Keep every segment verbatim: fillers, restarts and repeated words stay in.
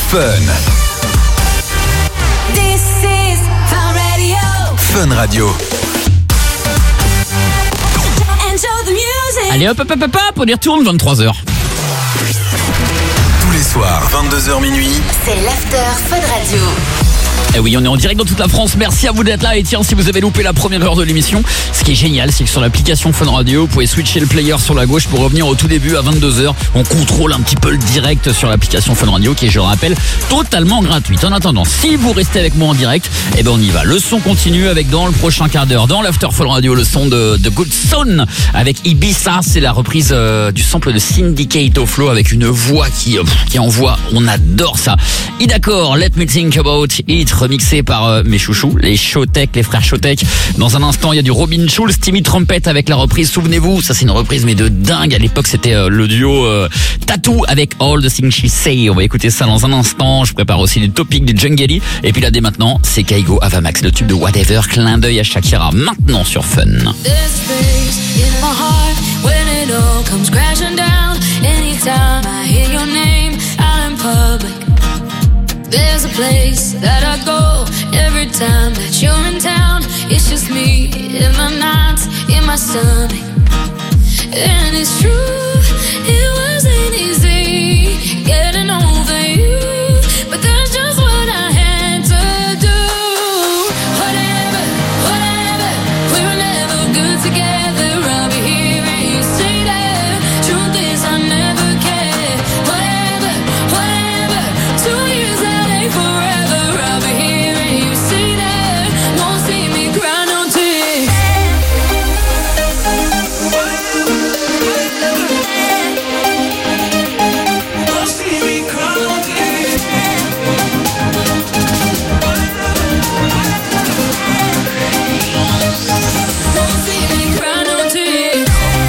Fun. This is Fun Radio. Fun Radio. Enjoy the music. Allez hop hop hop hop, on y retourne, vingt-trois heures. Tous les soirs, vingt-deux heures minuit. C'est l'After Fun Radio. Eh oui, on est en direct dans toute la France. Merci à vous d'être là. Et tiens, si vous avez loupé la première heure de l'émission, ce qui est génial, c'est que sur l'application Fun Radio, vous pouvez switcher le player sur la gauche pour revenir au tout début à vingt-deux heures. On contrôle un petit peu le direct sur l'application Fun Radio qui est, je le rappelle, totalement gratuite. En attendant, si vous restez avec moi en direct, eh ben on y va. Le son continue avec dans le prochain quart d'heure, dans l'After Fun Radio, le son de, de Good Son avec Ibiza. C'est la reprise euh, du sample de Syndicate of Flow avec une voix qui, euh, qui envoie. On adore ça. Et d'accord, Let Me Think About It, remixé par euh, mes chouchous, les Showtek, les frères Showtek. Dans un instant, il y a du Robin Schulz, Timmy Trumpet avec la reprise. Souvenez-vous, ça c'est une reprise mais de dingue. À l'époque, c'était euh, le duo euh, Tattoo avec All the Things She Say. On va écouter ça dans un instant. Je prépare aussi du Topic du Jungali. Et puis là, dès maintenant, c'est Kaigo Avamax, le tube de Whatever, clin d'œil à Shakira. Maintenant sur Fun. There's a place that I go every time that you're in town. It's just me in my nights, in my stomach. And it's true, it wasn't easy getting over you, but that's just what I had to do. Whatever, whatever, we were never good together. I'll be here and you say that. Truth is I never cared. Whatever, whatever, two years forever, I'll be here and you see that. Won't see me cry no tears. Won't see me cry no tears. Won't see me cry no tears.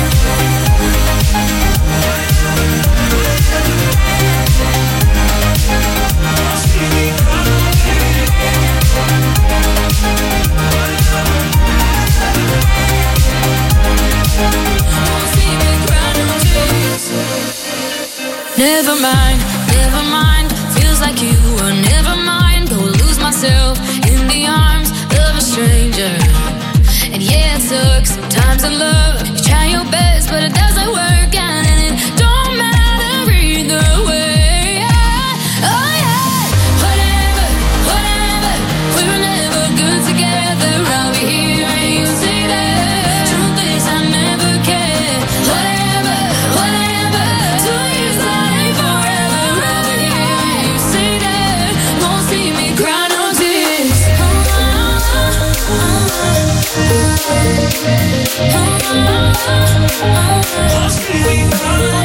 Never mind, never mind. Feels like you were never mind. Go lose myself in the arms of a stranger. And yeah, it sucks sometimes in love. You try your best, but it doesn't work out, and it don't matter either way. Oh yeah, whatever, whatever. We were never good together. I'll be here and you see that. Truth is I never cared. Whatever, whatever. Two years out ain't forever. I'll be here and you see that. Won't see me cry no tears. Won't see me cry no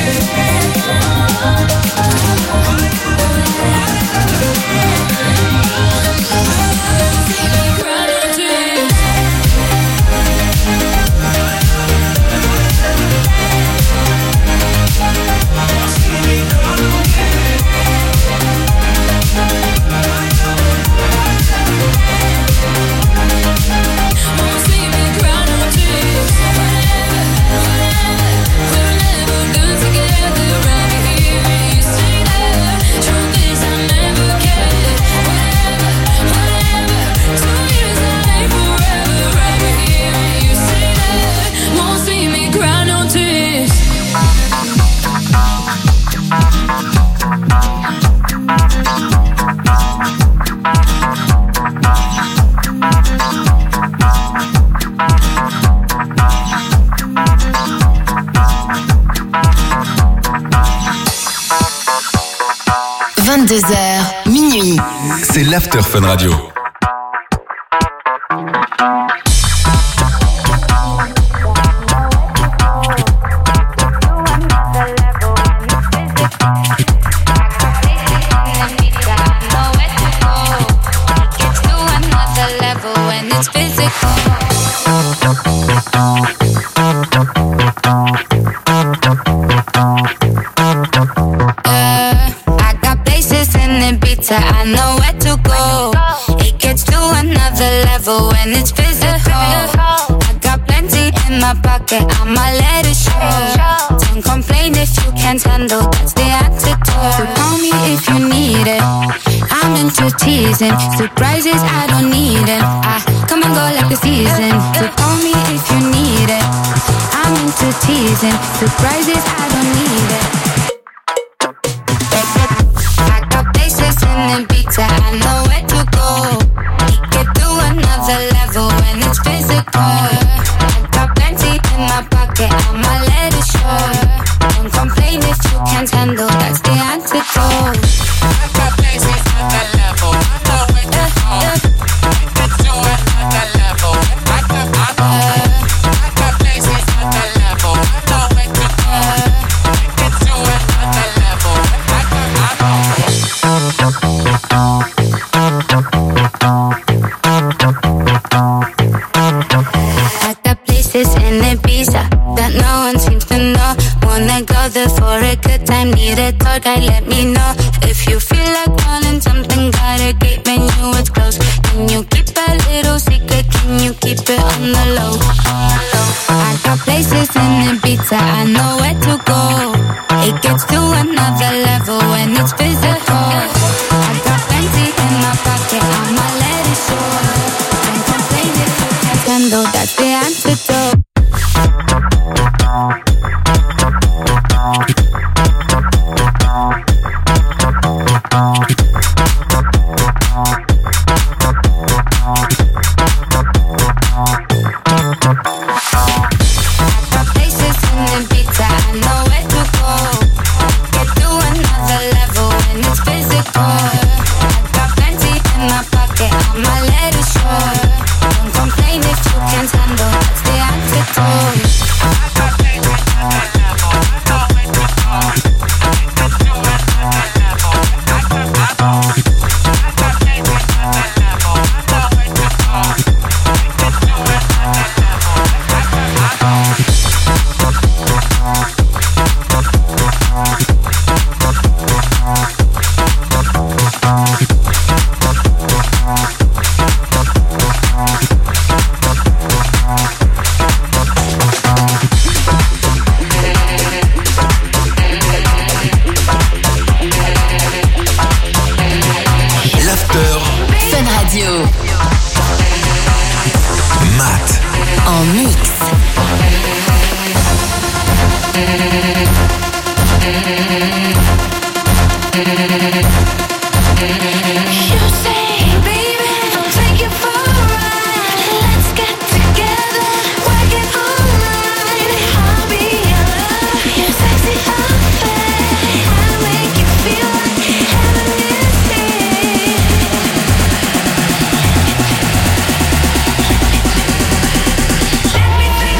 vingt-deux heures, minuit. C'est l'After Fun Radio. I know where to go. It gets to another level when it's physical. I got plenty in my pocket, I'ma let it show. Don't complain complain if you can't handle, that's the antidote. So call me if you need it, I'm into teasing. Surprises, I don't need it, I come and go like the season. So call me if you need it, I'm into teasing. Surprises, I don't need it. I got places in Ibiza, I know where to go. Get to another level when it's physical. I got plenty in my pocket, I'ma let it show. Don't complain if you can't handle, that's the antidote. I got places at the level, I know where to go. Get to another level. I got, I got, I got places at the level, I know where to go. Get to another level. I got, I I got places in Ibiza that no one seems to know. Wanna go there for a good time, need a tour guide, let me know. If you feel like wanting something, got a great menu, it's close. Can you keep a little secret, can you keep it on the low? I got places in Ibiza, I know where to go. It gets to another level when it's physical. I got plenty in my pocket, I'ma let it show. Don't complain if you can't handle, that's the antidote. Let me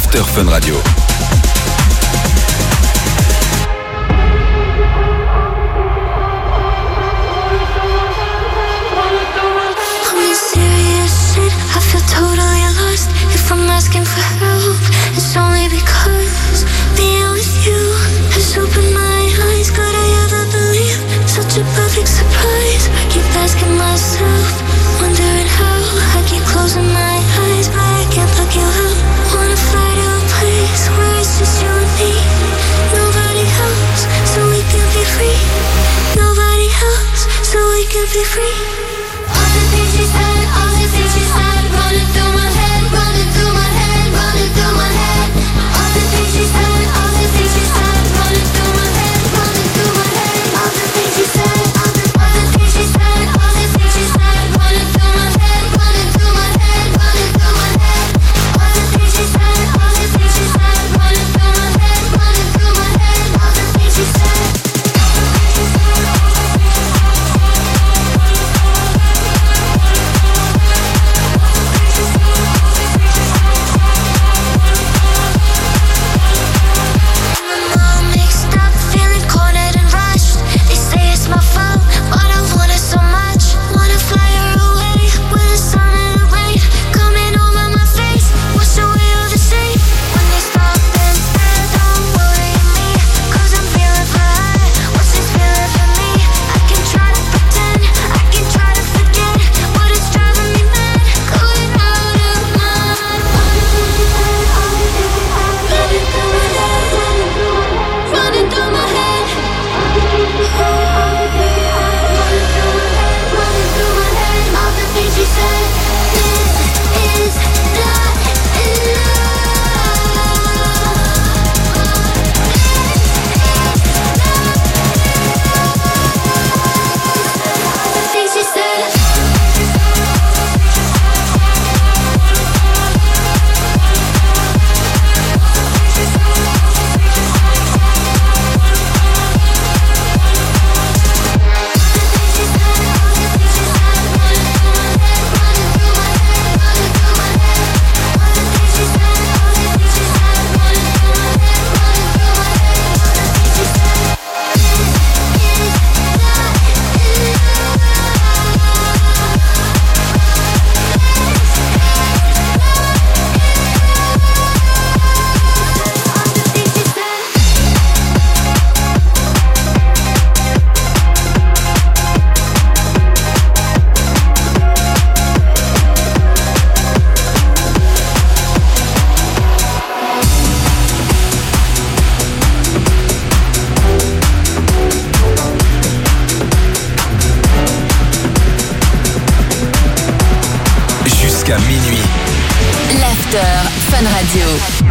l'After Fun Radio. I feel totally lost. If I'm asking for help, it's only because being with you has opened my eyes. Could I ever believe such a perfect surprise? I keep asking myself, wondering how. I keep closing my eyes, but I can't look you out. Wanna fly to a place where it's just you and me. Nobody else, so we can be free. Nobody else, so we can be free. All the things you said, all the things you said, running through my head, running through my head, running through my head. All the things you said, all the things you said, running through my head, running through my head. All the things you said, all the, all the things you said, all the things you said, running through my head, running through my head, running through my head. All the things you said, all the things you said, running through my head, running through my head. All the things you said. Jusqu'à minuit. L'After Fun Radio.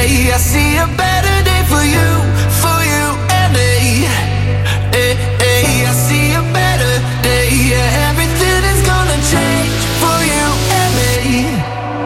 day. I see a better day for you, for you and me. Hey, hey, I see a better day. Yeah, everything is gonna change for you and me.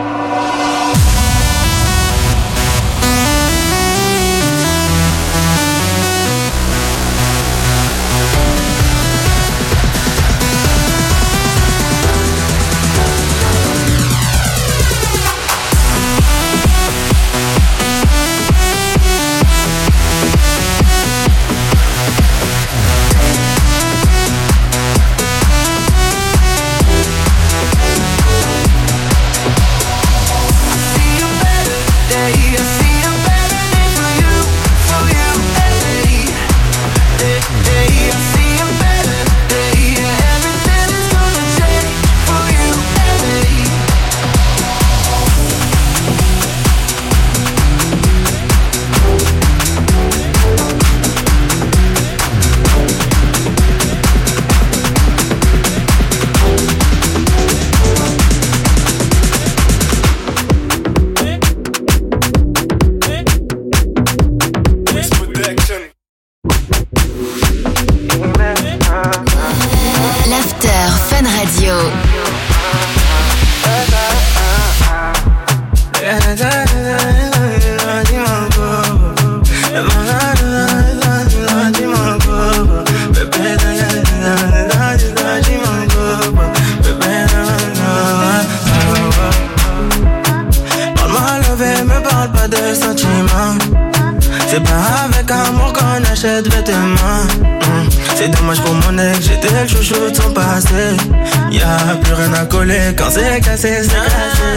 Quand c'est cassé, c'est cassé.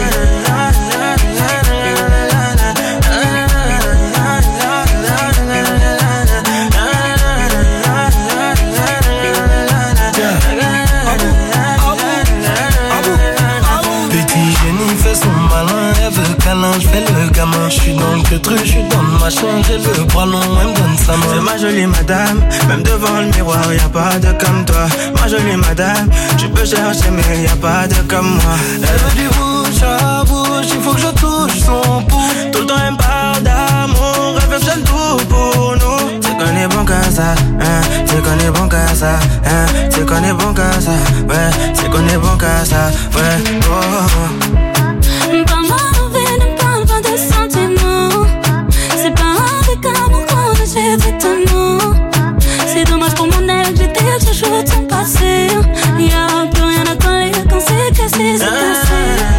Petit génie fait son malin, elle veut câlin, je fais le gamin. Je suis dans le queutru, je suis dans le machin, j'ai le bras long, elle me donne sa main. C'est ma jolie madame, même devant le miroir, y'a pas de comme toi. Ma jolie madame, tu peux chercher mais y'a pas de comme moi. Elle veut du bouche à bouche, il faut que je touche son pouls. Tout le temps elle me parle d'amour, elle veut que j'aime tout pour nous. C'est qu'on est bon qu'à ça, hein, c'est qu'on est bon qu'à ça, hein, c'est qu'on est bon qu'à ça, ouais, c'est qu'on est bon qu'à ça, ouais, oh, oh. Parle-moi envers, ne parle pas de sentiments. C'est pas avec amour qu'on achète étonnant. C'est dommage pour mon ex, j'étais le chouchou de son passé. Y'a plus rien à coller quand c'est cassé, c'est cassé.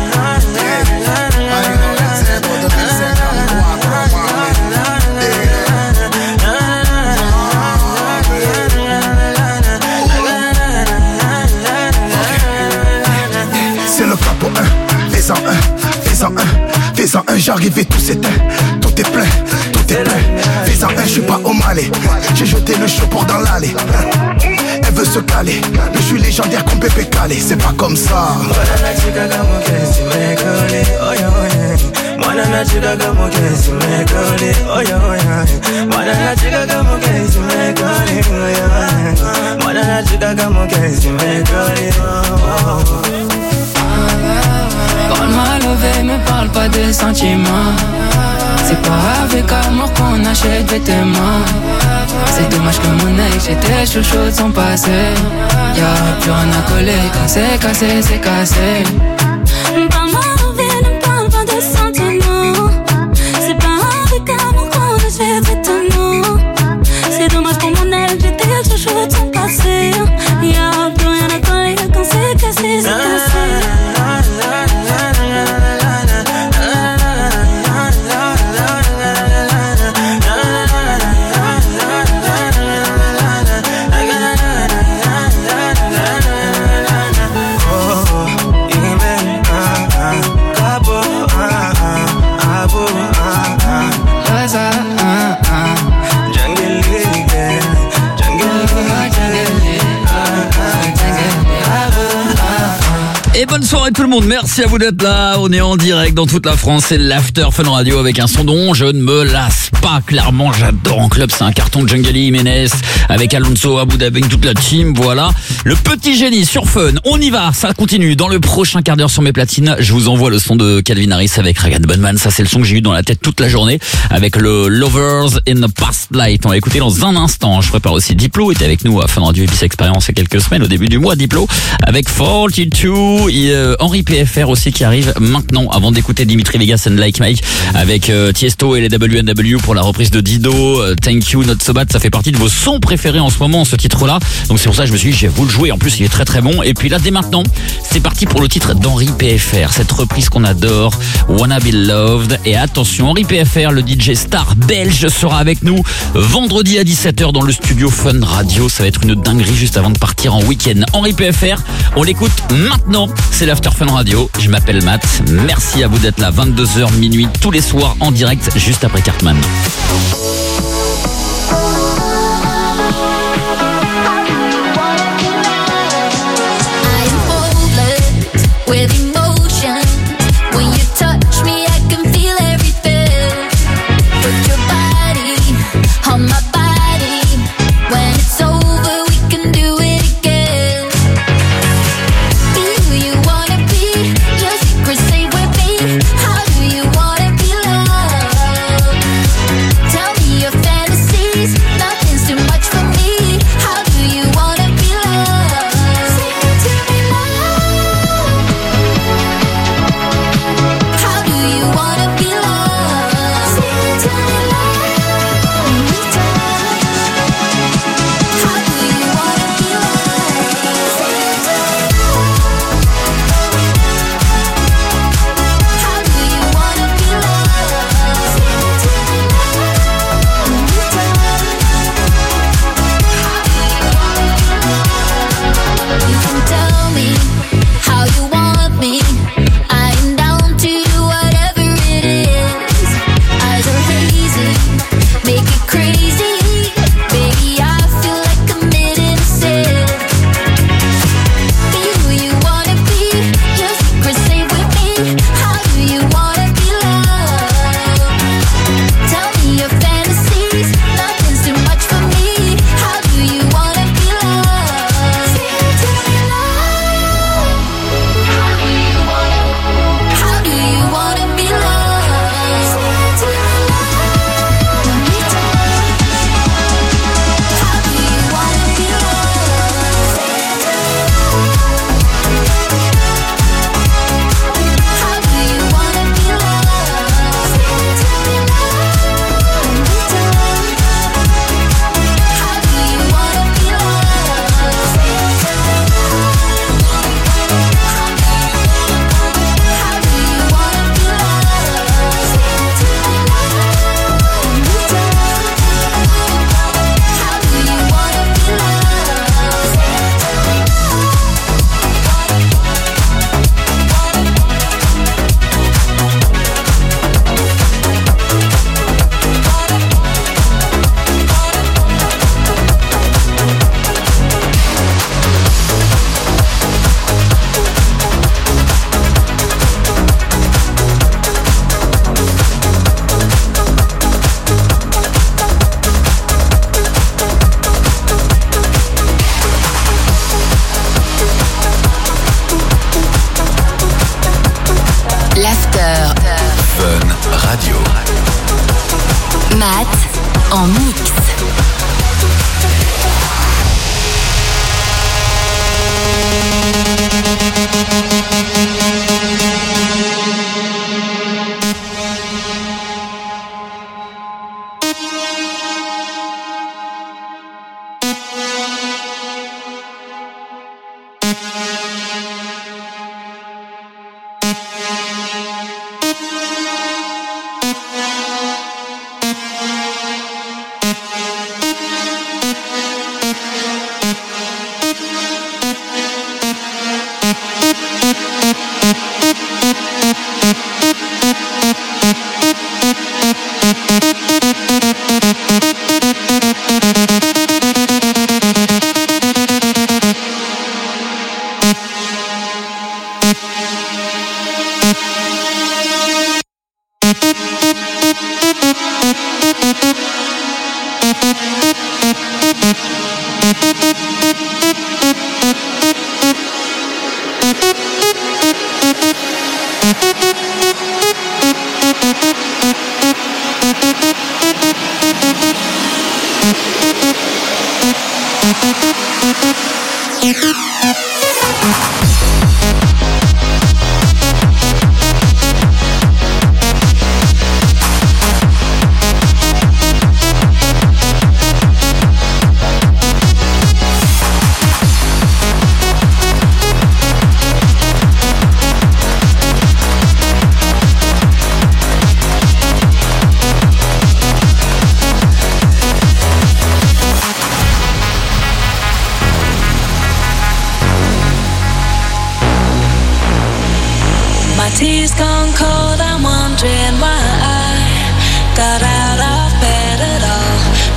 C'est le capo un, fais-en un, fais-en un, fais-en un, j'arrive et tout s'éteint. Tout est plein, tout est plein. Fais-en un, je suis pas au Malais. J'ai jeté le chaud pour dans l'allée. Elle veut se caler, mais je suis légendaire comme Pépé Calé. C'est pas comme ça. Parle-moi levé, me parle pas de sentiments. C'est pas avec amour qu'on achète vêtements. C'est dommage que mon ex, j'étais chouchou de son passé. Y'a plus rien à coller, quand c'est cassé, c'est cassé. Parle-moi envers, ne parle pas de sentiments. C'est pas avec amour qu'on achète vêtements. C'est dommage pour mon ex, j'étais chouchou de son passé. Y'a plus rien à coller, quand c'est cassé, c'est cassé. soirée tout le monde, merci à vous d'être là. On est en direct dans toute la France, c'est l'After Fun Radio avec un son dont je ne me lasse pas. Clairement, j'adore en club, c'est un carton de Jungle Jiménez avec Alonso, Abu Dhabi, toute la team, voilà. Le petit génie sur Fun, on y va, ça continue. Dans le prochain quart d'heure sur mes platines, je vous envoie le son de Calvin Harris avec Ragan Bunman. Ça, c'est le son que j'ai eu dans la tête toute la journée avec le Lovers in the Past Life. On va écouter dans un instant. Je prépare aussi Diplo, était avec nous à Fun Radio et Bis Experience il y a quelques semaines, au début du mois, Diplo, avec quarante-deux, et euh, Henri P F R aussi qui arrive maintenant, avant d'écouter Dimitri Vegas and Like Mike, avec euh, Tiesto et les W N W pour la reprise de Dido, euh, Thank You, Not So Bad, ça fait partie de vos sons préférés en ce moment, ce titre-là, donc c'est pour ça que je me suis dit, je vais vous le jouer, en plus il est très très bon, et puis là, dès maintenant, c'est parti pour le titre d'Henri P F R, cette reprise qu'on adore, Wanna Be Loved, et attention, Henri P F R, le D J star belge, sera avec nous vendredi à dix-sept heures dans le studio Fun Radio, ça va être une dinguerie juste avant de partir en week-end. Henri P F R, on l'écoute maintenant, c'est l'After Fun Radio, je m'appelle Matt, merci à vous d'être là, vingt-deux heures minuit tous les soirs en direct, juste après Cartman. Tell me your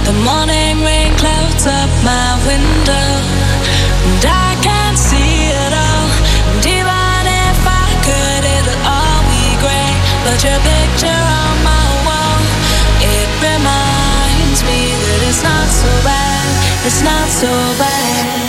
The morning rain clouds up my window, and I can't see it all. And even if I could, it'll all be grey. But your picture on my wall, it reminds me that it's not so bad. It's not so bad.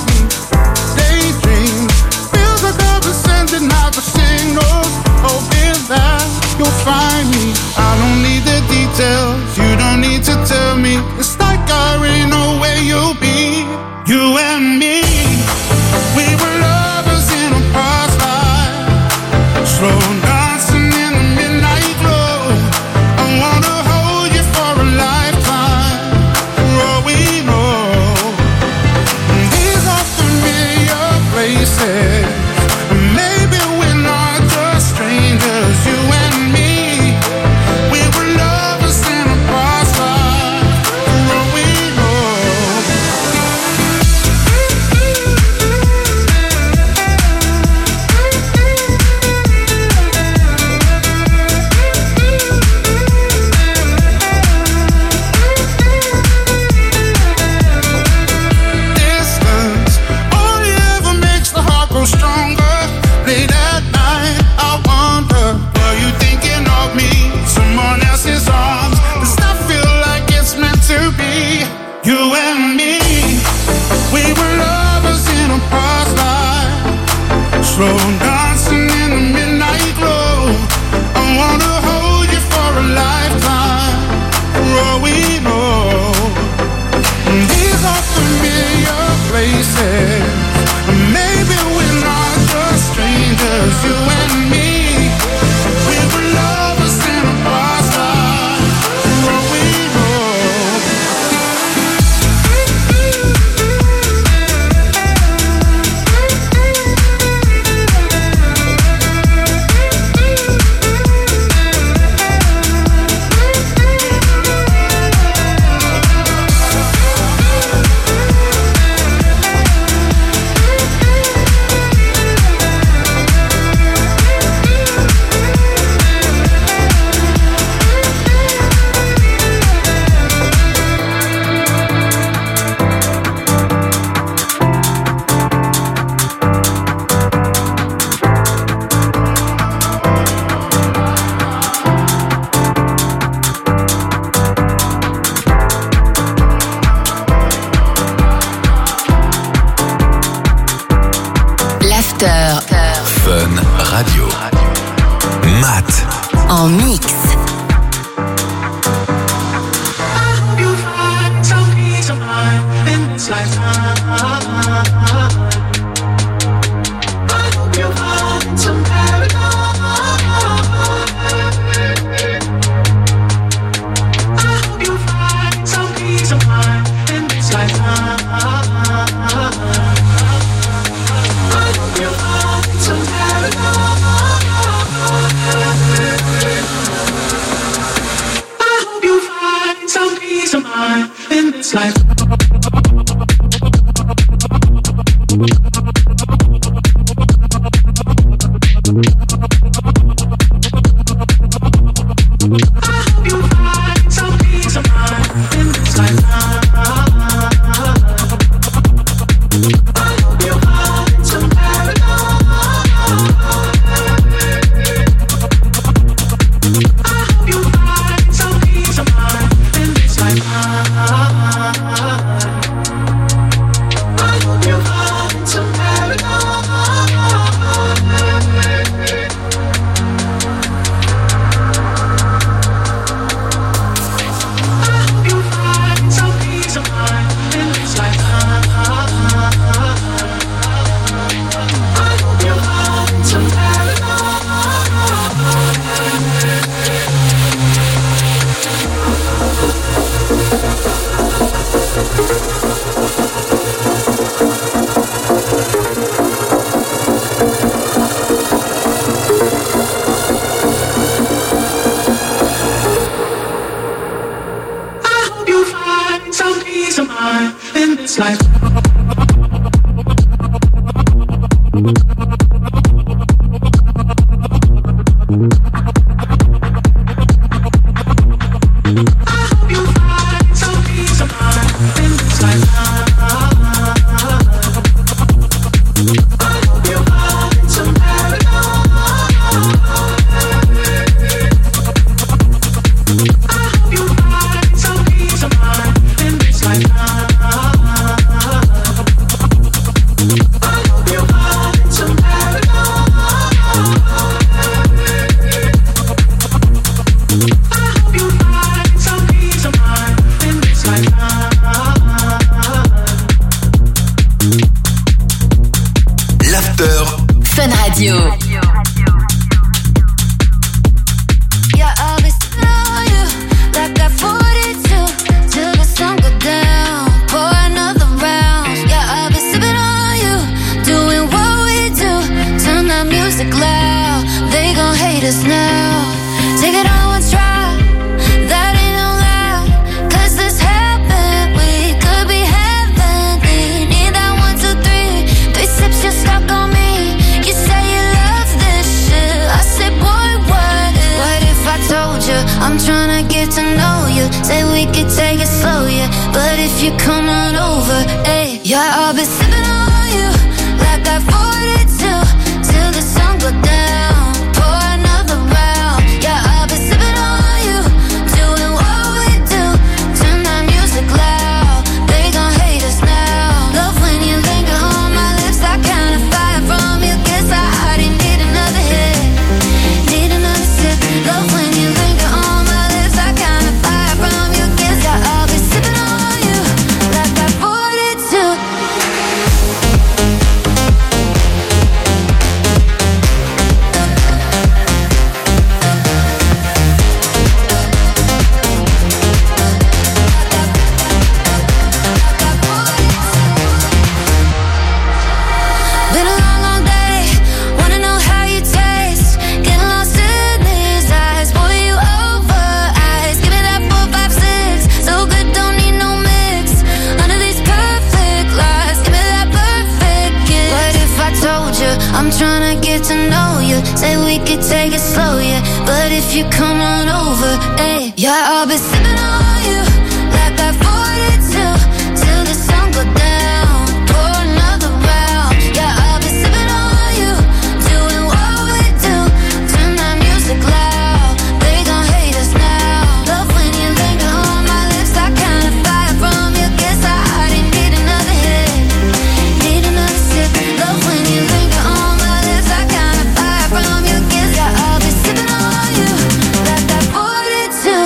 Signals, hoping you'll find me. I don't need the details, you don't need to tell me. It's like I already know where you'll be. You and me, we were lovers in a past life, slow dancing in the midnight glow. I wanna hold you for a lifetime, for all we know. These are familiar places, maybe we're not just strangers. You and me, we were lovers in a past life, for all we know. Distance only ever makes the heart grow stronger. Late at night, I wonder, were you thinking of me? Someone else's arms. Does that feel like it's meant to be? You and me, we were lovers in a past life, slow dancing in the midnight glow. I wanna hold you for a lifetime, for all we know. These are familiar places, maybe we're not just strangers. You and me, we were lovers in a past life, for all we know. L'after. Fun Radio. Matt. En mix. You find some peace of mind in this lifetime. I hope you find some paradise. I hope you find some peace of mind in this lifetime. I hope you find some paradise. I hope you find some peace of mind in this life. I hope you find some peace of mind in this life. I hope you find some paradise. I hope you find some peace of mind in this life. I hope you find some paradise. I hope you find some peace of mind in this life. I hope you find some paradise. I hope you find some peace of mind in this life. I hope you find some peace of mind in this life. I hope you find some paradise. I hope you find some peace of mind in this life. I hope you find some paradise. l'after Fun Radio. Yeah, I'll be sitting on you like that forty-two till the sun go down. Pour another round. Yeah, I'll be sipping on you, doing what we do. Turn that music loud. They gon' hate us now. Take it on one try. That ain't no lie. 'Cause this happened. We could be heavenly. Need that one, two, three. Three sips, you're stuck on me. You say you love this shit. I say, boy, what if? What if I told you I'm tryna get to know you? Say we could take it slow, yeah. But if you come on over, hey, yeah, I'll be sipping on you like I forty-two till the sun go down. Pour another round. Yeah, I'll be sipping on you, doing what we do. Turn that music loud. They gon' hate us now. Love when you linger on my lips. That kind of fire from you. Guess I already need another hit. Need another sip. Love when you linger on my lips. That kind of fire from you. Guess I, I'll be sipping on you like I forty-two. Been a long, long day. Wanna know how you taste. Getting lost in these eyes. Boy, you over eyes. Give me that four, five, six. So good, don't need no mix. Under these perfect lies. Give me that perfect kiss. What if I told you I'm tryna get to know you? Say we could take it slow, yeah. But if you come on over, hey, yeah, I'll be sipping on you like I forty-two till the sun go down. Pour another round. Yeah, I'll be sipping on you, doing what we do. Turn that music loud. They gon' hate us now. Love when you linger on my lips. That kind of fire from you. Guess I already need another hit. Need another sip. Love when you linger on my lips. That kind of fire from you. Guess I, I'll be sipping on you like that forty-two.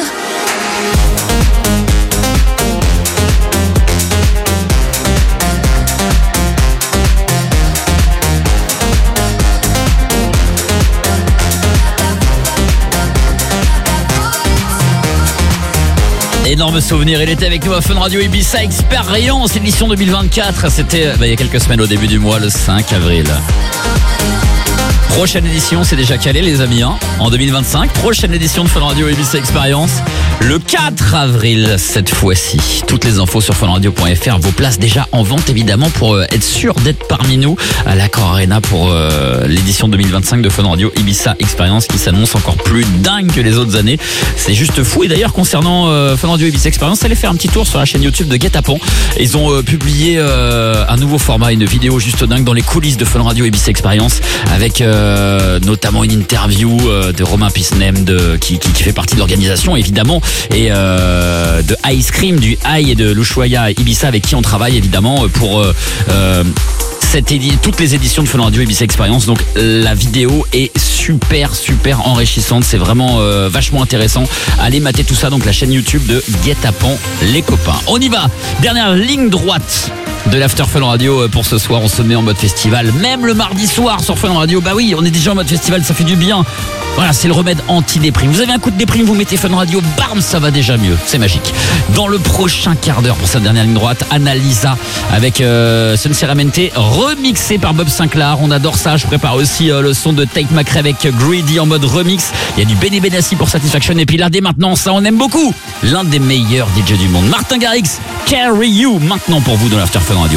Énorme souvenir, il était avec nous à Fun Radio Ibiza Experience, édition deux mille vingt-quatre. C'était bah, il y a quelques semaines au début du mois, le cinq avril. Prochaine édition, c'est déjà calé les amis, hein, en deux mille vingt-cinq. Prochaine édition de Fun Radio Ibiza Experience, le quatre avril cette fois-ci. Toutes les infos sur funradio point f r. Vos places déjà en vente évidemment pour euh, être sûr d'être parmi nous à l'Accor Arena pour euh, l'édition deux mille vingt-cinq de Fun Radio Ibiza Experience qui s'annonce encore plus dingue que les autres années. C'est juste fou. Et d'ailleurs concernant euh, Fun Radio Ibiza Experience, allez faire un petit tour sur la chaîne YouTube de Guet-Apens. Ils ont euh, publié euh, un nouveau format, une vidéo juste dingue dans les coulisses de Fun Radio Ibiza Experience avec euh, notamment une interview euh, de Romain Pisnem de, qui, qui, qui fait partie de l'organisation évidemment et euh, de Ice Cream, du High et de l'Ushuaïa Ibiza avec qui on travaille évidemment pour euh, euh, cette édi- toutes les éditions de Fun Radio Ibiza Experience. Donc la vidéo est super super enrichissante, c'est vraiment euh, vachement intéressant. Allez mater tout ça, donc la chaîne YouTube de Guet-Apens les copains. On y va, dernière ligne droite de l'After Fun Radio pour ce soir. On se met en mode festival, même le mardi soir sur Fun Radio. Bah oui, on est déjà en mode festival, ça fait du bien. Voilà, c'est le remède anti-déprime. Vous avez un coup de déprime, vous mettez Fun Radio, bam, ça va déjà mieux. C'est magique. Dans le prochain quart d'heure, pour cette dernière ligne droite, Annalisa avec euh, Sinceramente, remixé par Bob Sinclair. On adore ça. Je prépare aussi euh, le son de Tate McRae avec Greedy en mode remix. Il y a du Benny Benassi pour Satisfaction. Et puis là, dès maintenant, ça, on aime beaucoup. L'un des meilleurs D J du monde, Martin Garrix, Carry You, maintenant pour vous dans l'After Fun Radio.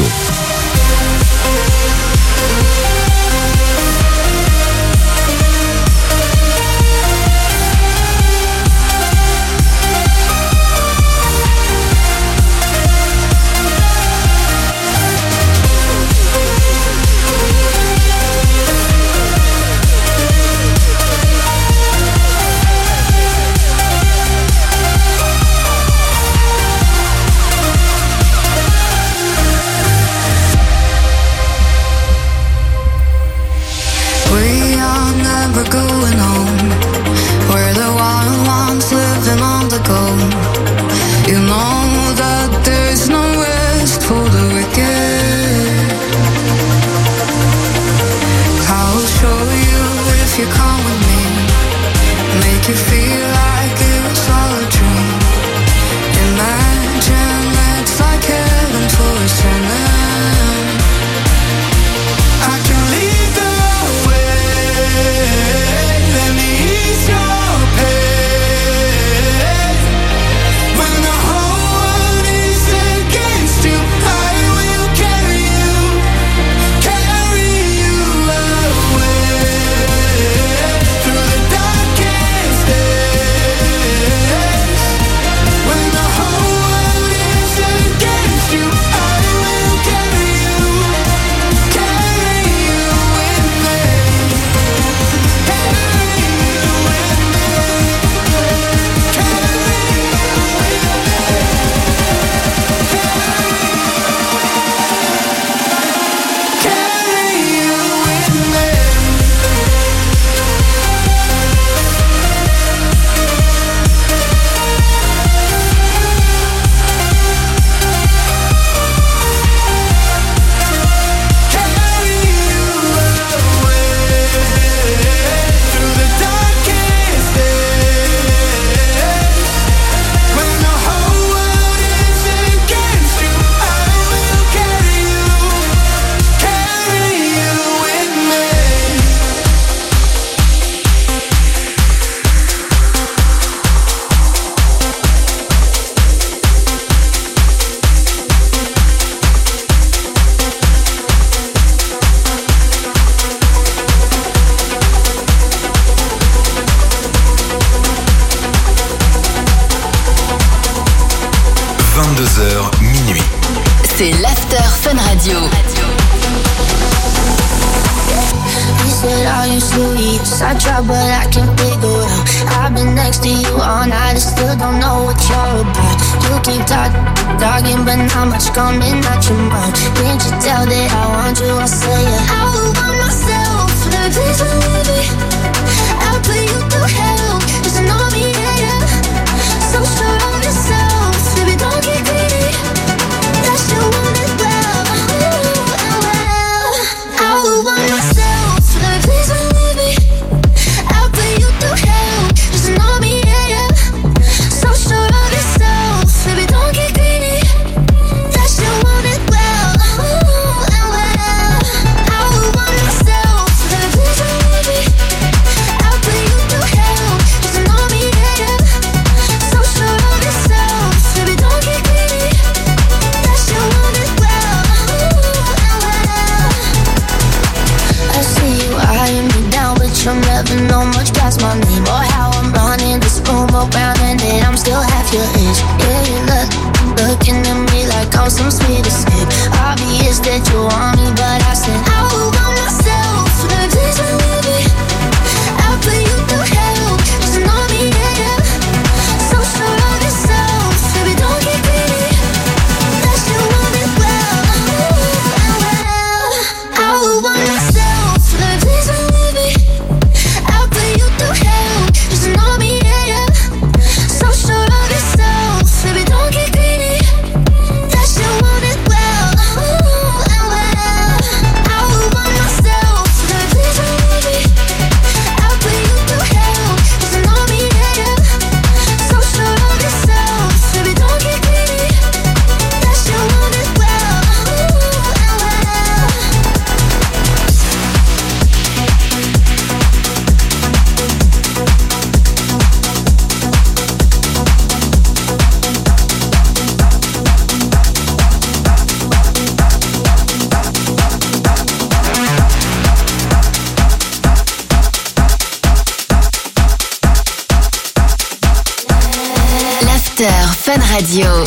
if you come with me, make you feel like it's all a dream. Imagine it's like heaven for a sinner. I can lead the way, let me ease your pain. When the whole world is against you, I will carry you, carry you away. Through the darkest days, when the whole world is against you, I will carry you, carry you with me, carry you with me, carry you vingt-deux heures minuit. C'est l'After Fun Radio. You said I used to eat, I try but I can't figure out. I've been next to you all night and still don't know what you're about. You keep talk, talking but not much coming out your mouth. Can't you tell that I want you? I say it. I would want myself, let me please believe it. I'll put you through hell, just know me, yeah, yeah. So sure of yourself, baby, don't get greedy. That you want it well, ooh, and well. I would want myself, let me please believe it. I'll put you through hell, just know me, yeah, yeah. So sure of yourself, baby, don't get greedy. That you want it well, ooh, and well. I would want myself, let me please believe it. I'll put you through hell, just know me, yeah, yeah. So sure of yourself, baby, don't get greedy. That you want it well, ooh, and well. I see you eyeing me down, but you'll never know much past my name or how I'm running this room around, and then I'm still half your age. Yeah, you look, looking at me like I'm some sweet escape. Obvious that you want me, but I said I would want myself. Let me please believe it. I'll put you through hell, just know me, yeah, yeah. So sure of yourself, baby, don't get greedy. That you want it well, ooh, and well. I would want myself, let me please believe it. I'll put you through hell, just know me, yeah, yeah. So sure of yourself, baby, don't get greedy. That you want it well, ooh, and well. I would want myself, let me please believe it. I'll put you through hell, just know me, yeah, yeah. So sure of yourself, baby, don't get greedy. That you want it well, ooh, and well. L'After Fun Radio.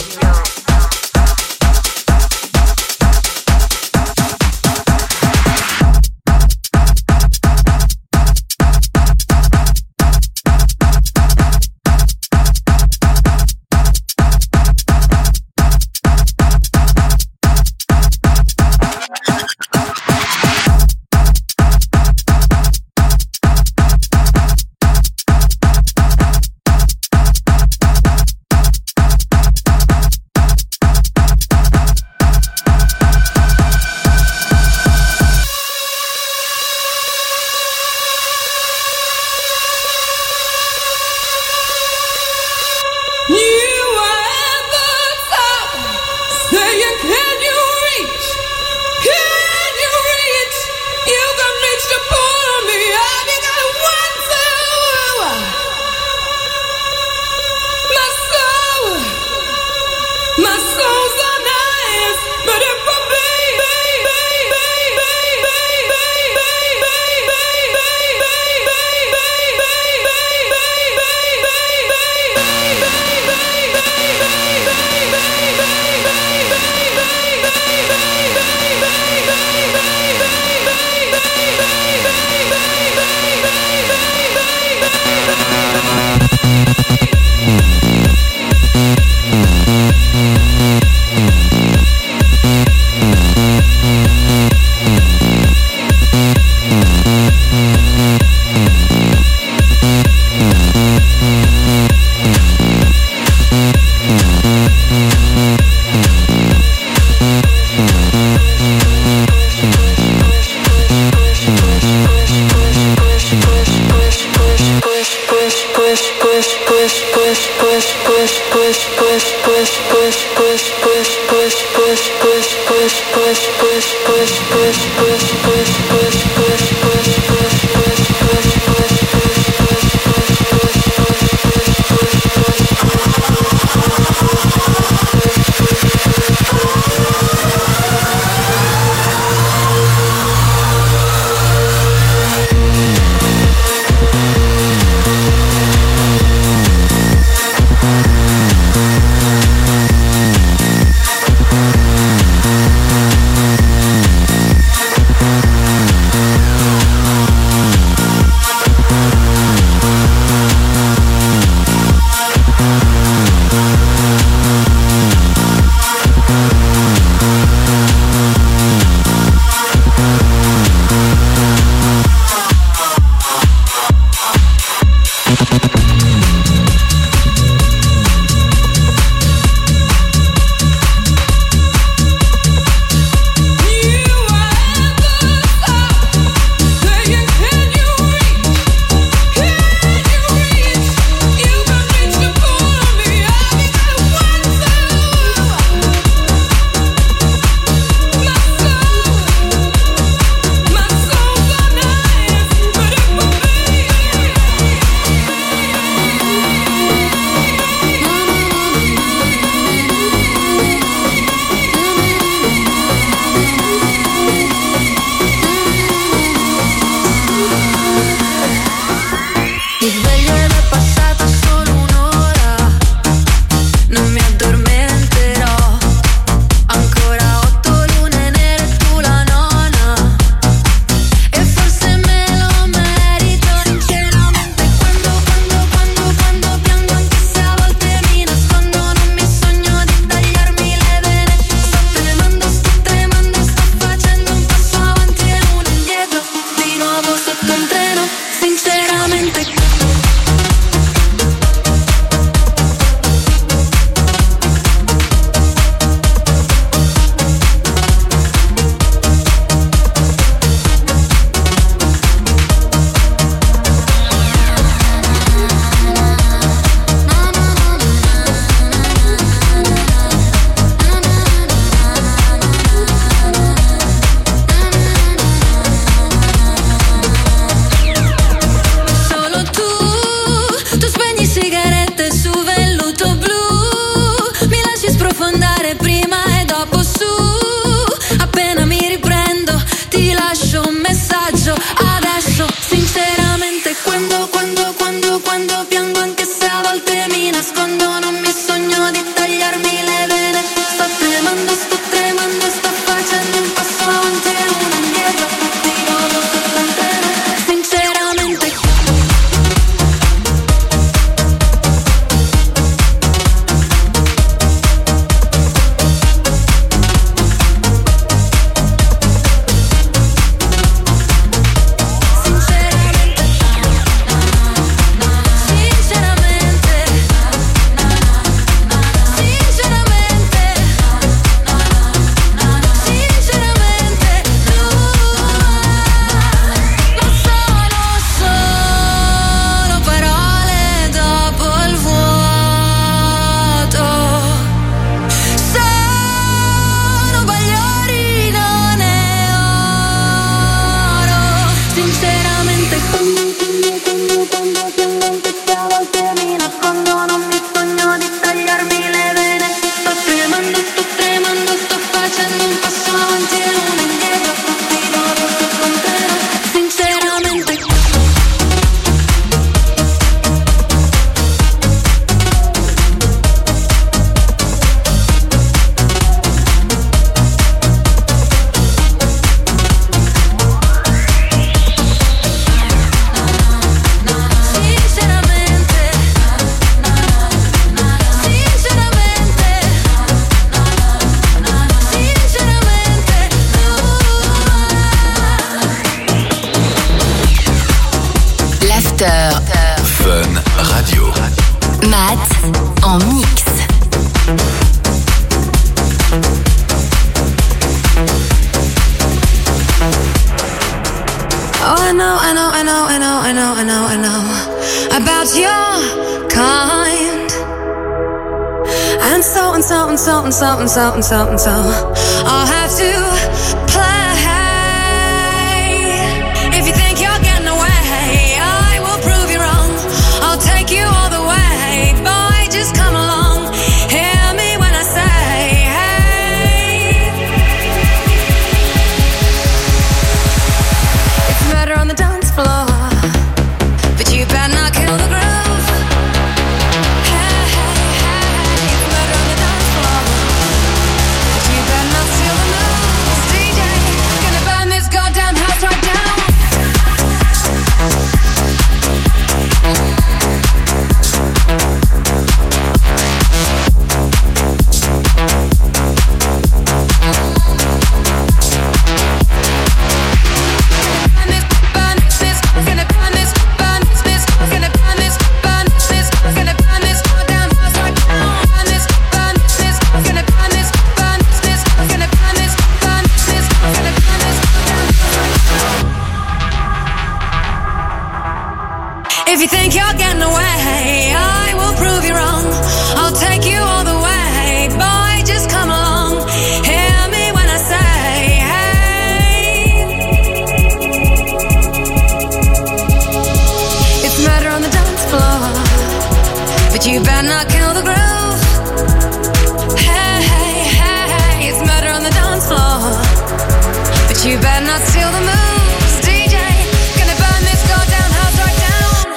heures. Fun Radio. Matt en mix. Oh, I know, I know, I know, I know, I know, I know, I know about your kind. And so and so and so and so and so and so and so I'll have to play. If you think you're getting away, I will prove you wrong. I'll take you all the way. Boy, just come along. Hear me when I say, hey. It's murder on the dance floor, but you better not kill the groove. If you think you're getting away, I will prove you wrong. I'll take you all the way. Boy, just come along. Hear me when I say, hey. It's murder on the dance floor, but you better not kill the groove. Hey, hey, hey, hey. It's murder on the dance floor, but you better not steal the moves. D J, gonna burn this goddamn house right down.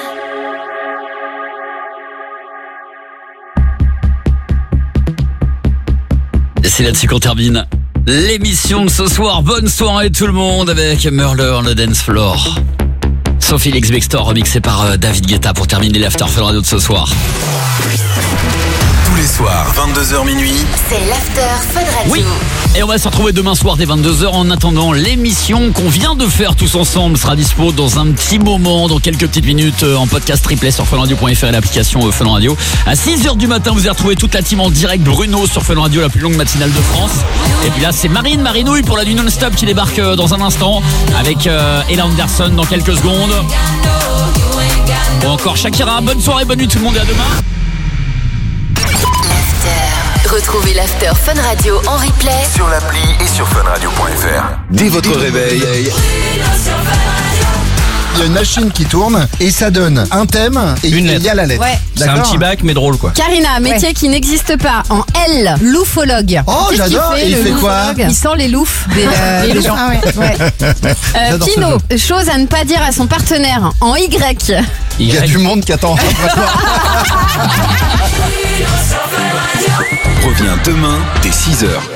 Et c'est là-dessus qu'on termine l'émission de ce soir. Bonne soirée tout le monde avec Murder le Dance Floor. Sophie X Bextor remixé par David Guetta pour terminer l'After Fun Radio de ce soir. Tous les soirs, vingt-deux heures minuit. C'est l'After Fun Radio. Oui, et on va se retrouver demain soir dès vingt-deux heures. En attendant, l'émission qu'on vient de faire tous ensemble sera dispo dans un petit moment, dans quelques petites minutes, en podcast replay sur funradio point f r et l'application Fun Radio. À six heures du matin, vous allez retrouver toute la team en direct. Bruno sur Fun Radio, la plus longue matinale de France. Et puis là, c'est Marine, Marinouille pour la nuit non-stop qui débarque dans un instant avec euh, Ella Anderson dans quelques secondes. Ou encore Shakira. Bonne soirée, bonne nuit tout le monde et à demain. Retrouvez l'After Fun Radio en replay Sur l'appli et sur funradio point f r. Dès votre réveil. Il y a une machine qui tourne et ça donne un thème et Une il y a la lettre. Ouais. C'est un petit bac mais drôle quoi. Karina, métier Ouais. qui n'existe pas. En L, louphologue. Oh, Qu'est-ce qu'il j'adore. fait, Et il le fait quoi louphologue Il sent les loufs des, euh, Les des loufs. gens. Ah ouais. Ouais. Euh, J'adore ce Pino, jeu. chose à ne pas dire à son partenaire. En Y. Il y a du monde qui attend. Reviens demain dès six heures.